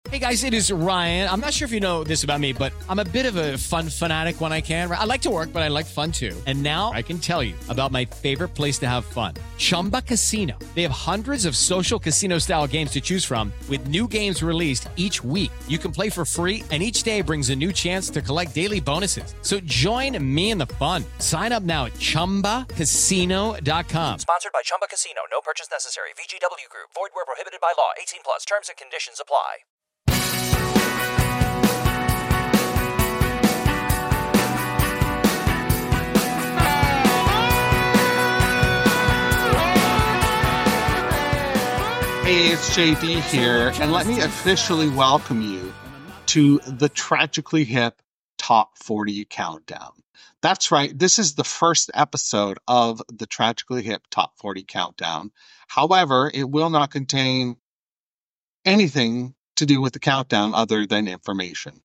Hey guys, it is Ryan. I'm not sure if you know this about me, but I'm a bit of a fun fanatic when I can. I like to work, but I like fun too. And now I can tell you about my favorite place to have fun. Chumba Casino. They have hundreds of social casino style games to choose from with new games released each week. You can play for free and each day brings a new chance to collect daily bonuses. So join me in the fun. Sign up now at ChumbaCasino.com. Sponsored by Chumba Casino. No purchase necessary. VGW Group. Void where prohibited by law. 18 plus. Terms and conditions apply. Hey, it's JD here, and let me officially welcome you to the Tragically Hip Top 40 Countdown. That's right, this is the first episode of the Tragically Hip Top 40 Countdown. However, it will not contain anything to do with the countdown other than information.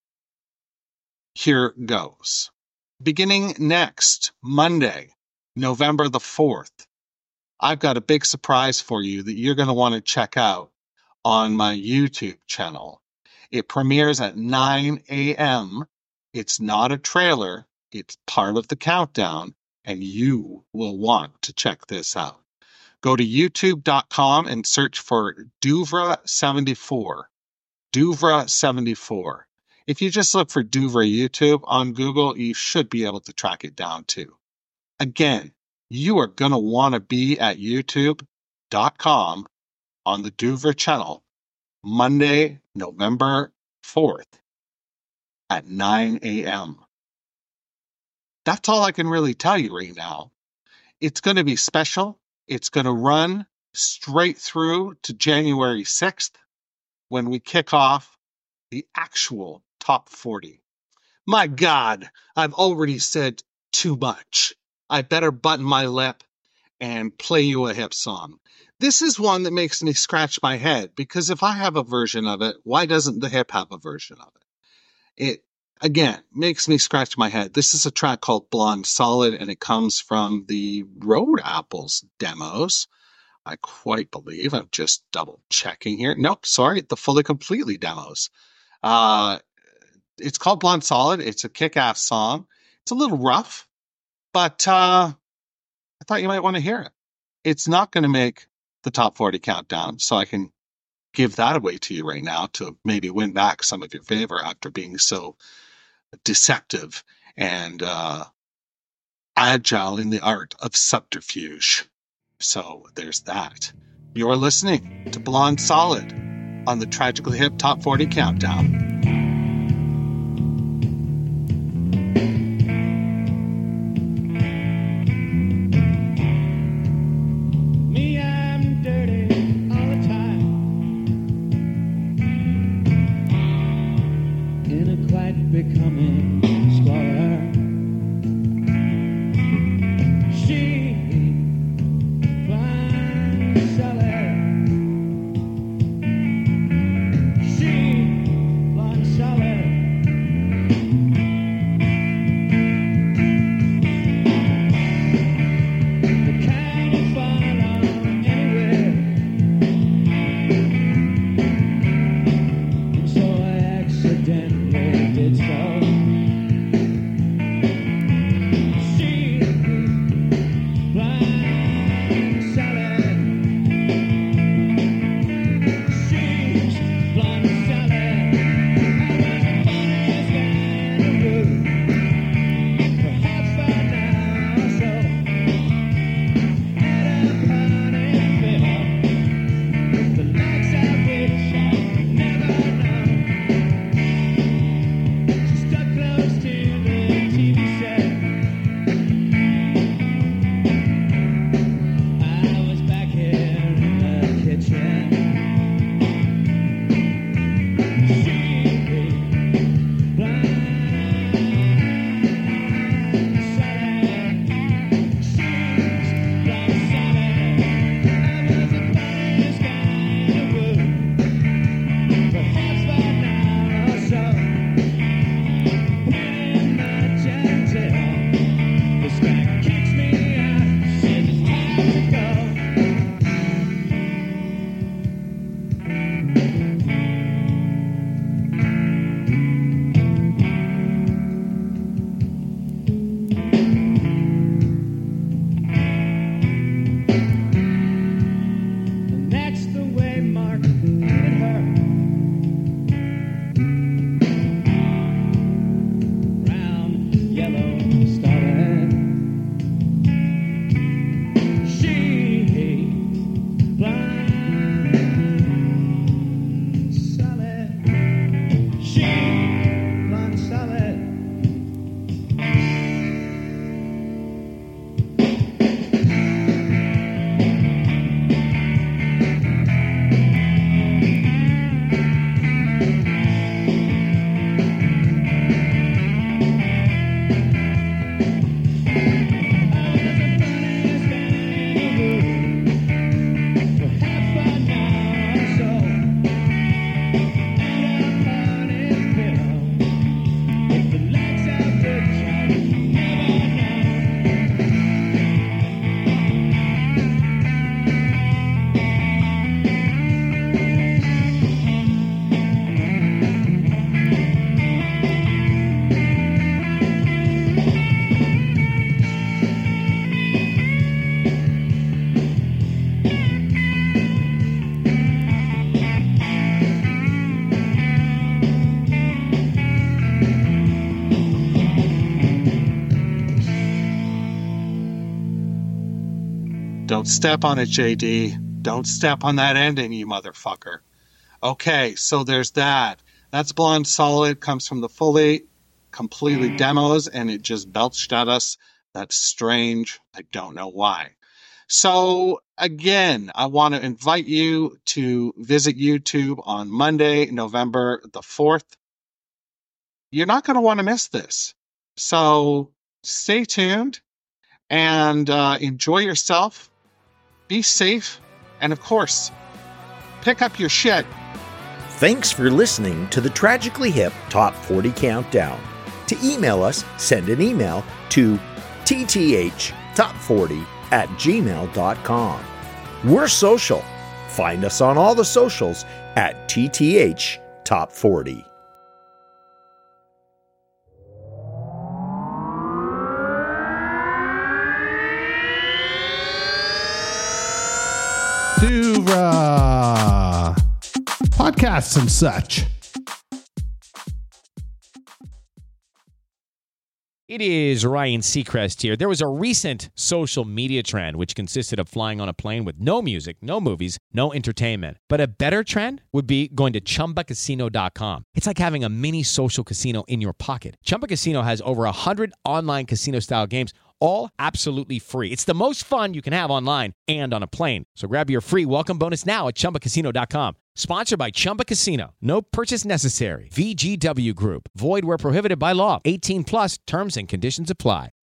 Here goes. Beginning next Monday, November the 4th, I've got a big surprise for you that you're going to want to check out on my YouTube channel. It premieres at 9 a.m. It's not a trailer. It's part of the countdown, and you will want to check this out. Go to youtube.com and search for Douvra74. Douvra74. If you just look for Douvra YouTube on Google, you should be able to track it down too. Again, you are going to want to be at youtube.com on the Douvra channel Monday, November 4th at 9 a.m. That's all I can really tell you right now. It's going to be special. It's going to run straight through to January 6th when we kick off the actual top 40. My God, I've already said too much. I better button my lip and play you a hip song. This is one that makes me scratch my head, because if I have a version of it, why doesn't the hip have a version of it? It, again, makes me scratch my head. This is a track called Blonde Solid, and it comes from the Road Apples demos, I quite believe. I'm just double checking here. Nope, sorry, the Fully Completely demos. It's called Blonde Solid. It's a kick-ass song. It's a little rough, but I thought you might want to hear it. It's not going to make the top 40 countdown, so I can give that away to you right now to maybe win back some of your favor after being so deceptive and agile in the art of subterfuge. So there's that. You're listening to Blonde Solid on the Tragically Hip Top 40 Countdown. Becoming explorer. She blind solid. She blind solid. The kind you find on anywhere. And so I accidentally did so. Don't step on it, JD. Don't step on that ending, you motherfucker. Okay, so there's that. That's Blonde Solid. Comes from the Fully, completely demos, and it just belched at us. That's strange. I don't know why. So, again, I want to invite you to visit YouTube on Monday, November the 4th. You're not going to want to miss this. So, stay tuned and enjoy yourself. Be safe. And, of course, pick up your shit. Thanks for listening to the Tragically Hip Top 40 Countdown. To email us, send an email to ttthtop40@gmail.com. We're social. Find us on all the socials at TTH Top 40. To podcasts and such. It is Ryan Seacrest here. There was a recent social media trend which consisted of flying on a plane with no music, no movies, no entertainment. But a better trend would be going to ChumbaCasino.com. It's like having a mini social casino in your pocket. Chumba Casino has over 100 online casino-style games, all absolutely free. It's the most fun you can have online and on a plane. So grab your free welcome bonus now at ChumbaCasino.com. Sponsored by Chumba Casino. No purchase necessary. VGW Group. Void where prohibited by law. 18 plus terms and conditions apply.